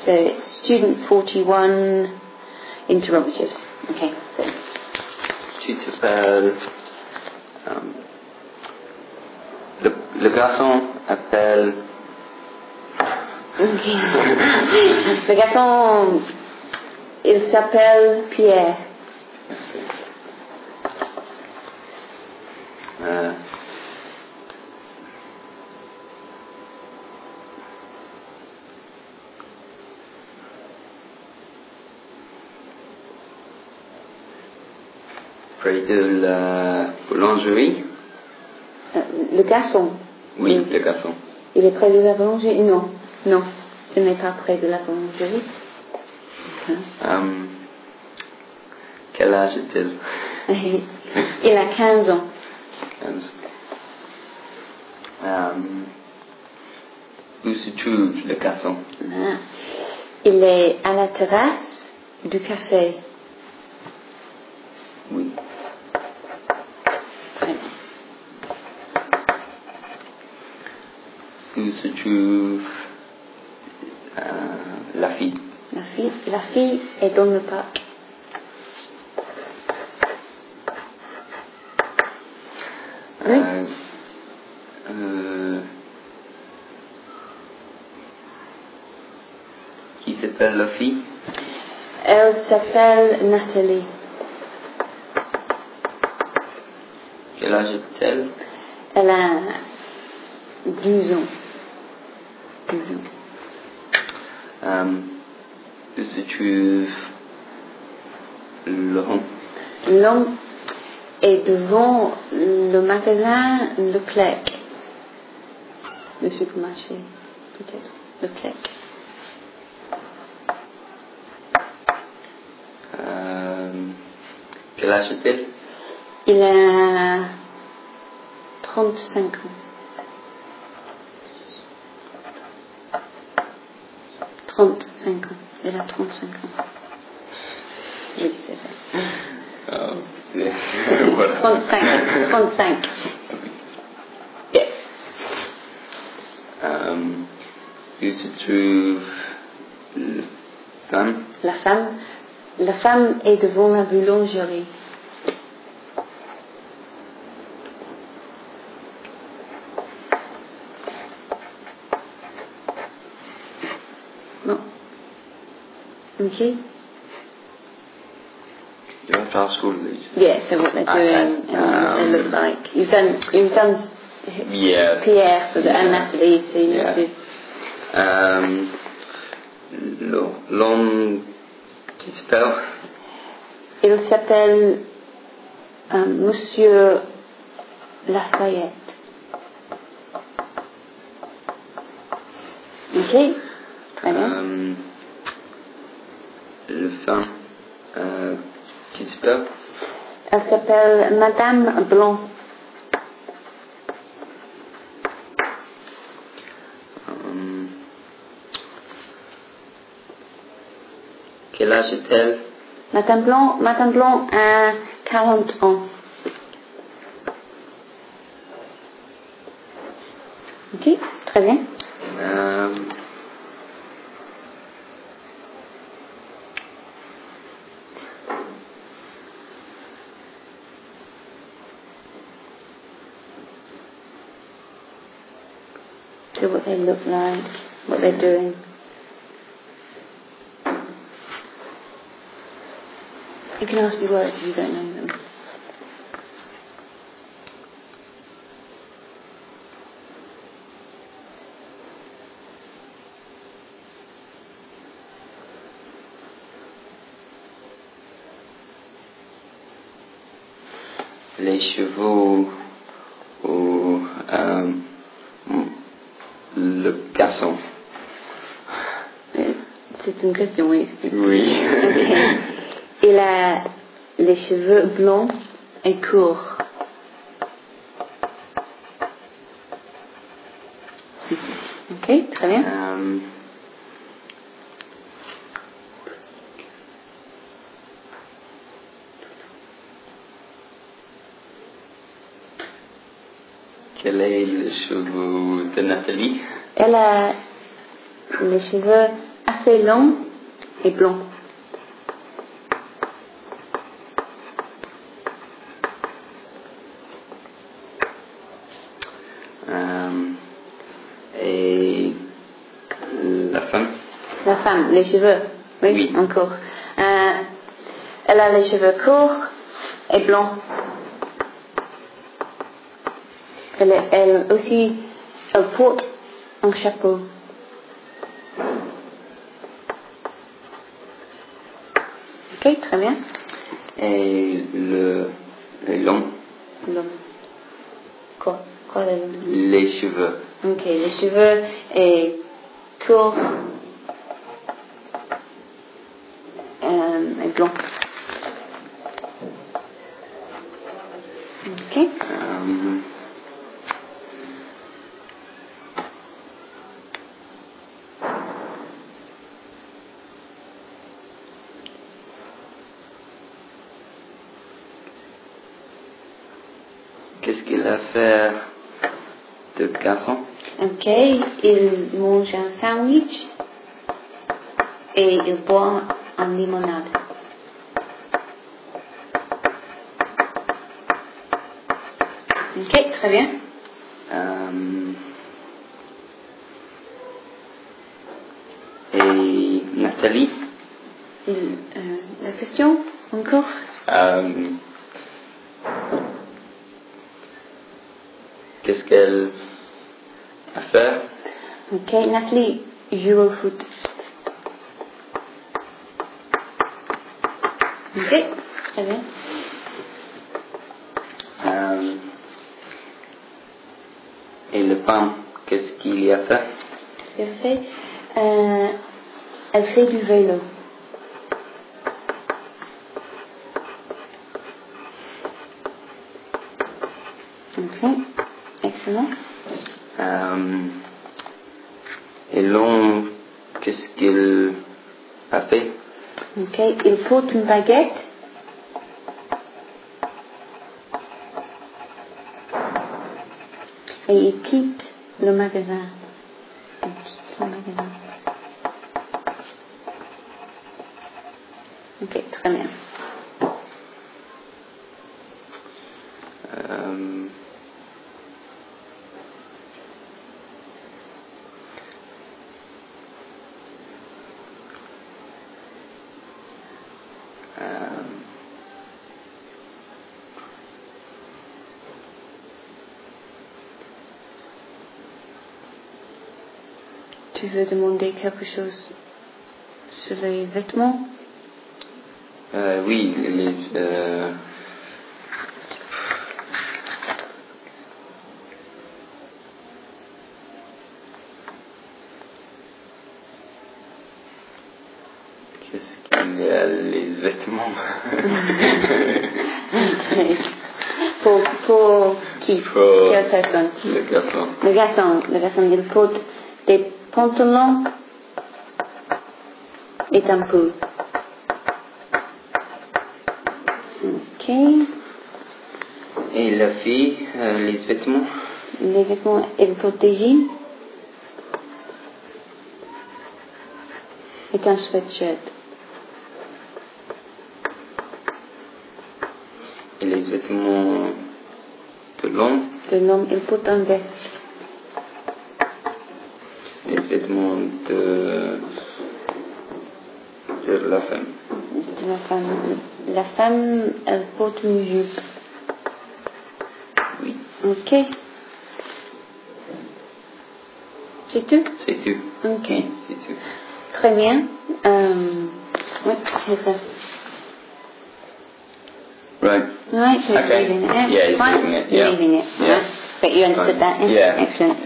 So student 41, interrogatives. Okay, so. Tu t'appelles... le garçon appelle... Okay. Le garçon, il s'appelle Pierre. Près de la boulangerie. Le garçon. Oui, le garçon. Il est près de la boulangerie? Non, non, ce n'est pas près de la boulangerie. Quel âge est-il? Il a 15 ans. 15. Où se trouve le garçon? Il est à la terrasse du café. Oui. Très bien. Où se trouve la fille? La fille est dans le parc. Oui. Qui s'appelle la fille? Elle s'appelle Nathalie. Quel âge est-elle? Elle a 12 ans. 12 ans. Où se trouve l'homme? L'homme est devant le magasin Leclerc. Le supermarché, peut-être. Leclerc. Quel âge est-elle? Il a 35 ans. 35 ans. Elle a 35 ans. Oui, c'est ça. Voilà. 35. Yes. Où se trouve la femme? La femme est devant la boulangerie. Bon. Okay. You have to ask all of these. Yeah, so what they're doing and what they look like. You've done Yeah. Pierre for and Nathalie, so you need Yeah. to do. L'homme qui s'appelle? Il s'appelle Monsieur Lafayette. Ok, très bien. Le femme qui s'appelle? Elle s'appelle Madame Blanc. Quel âge est-elle? Madame Blanc a 40 ans. Ok, très bien. So what they look like, what they're doing. You can ask me words if you don't know them. Les chevaux ou le garçon? C'est une question, oui. Oui. Okay. Il a les cheveux blancs et courts. Ok, très bien. Quel est le cheveu de Nathalie? Elle a les cheveux assez long et blond. Et la femme? La femme, les cheveux. Oui. Encore. Elle a les cheveux courts et blonds. Elle aussi, elle porte un chapeau. Ok, très bien. Et le long? Long. Quoi le long? Les cheveux. Ok, les cheveux et courts et blonds. Ok. Qu'est-ce qu'il a fait de garçon? Ok, il mange un sandwich et il boit une limonade. Ok, très bien. Et Nathalie? La question encore? Qu'est-ce qu'elle a fait? Ok, Nathalie joue au foot. Ok, très bien. Et le femme, qu'est-ce qu'il y a fait? Elle fait du vélo. Ok, excellent. Et l'homme, qu'est-ce qu'il a fait? Ok, il porte une baguette. Et il quitte le magasin. Ok, très bien. Tu veux demander quelque chose sur les vêtements? Oui, qu'est-ce qu'il y a, les vêtements? Pour qui? Pour quelle personne? Le garçon. Le garçon, il porte des pantalons et un pull. Ok. Et la fille, les vêtements? Les vêtements, elle porte des jeans et un sweatshirt. Et les vêtements de l'homme? De l'homme, il porte un veste. Les vêtements de la femme? La femme, elle porte une jupe. Oui. Ok. C'est tout? C'est tout. Ok. Oui, c'est tout. Très bien. Oui, c'est ça. Right. Right, so Okay. you're leaving it. Yeah, he's Fine. leaving it. You're Yeah. leaving it. Yeah. Right. But you understood that? Yeah. Excellent.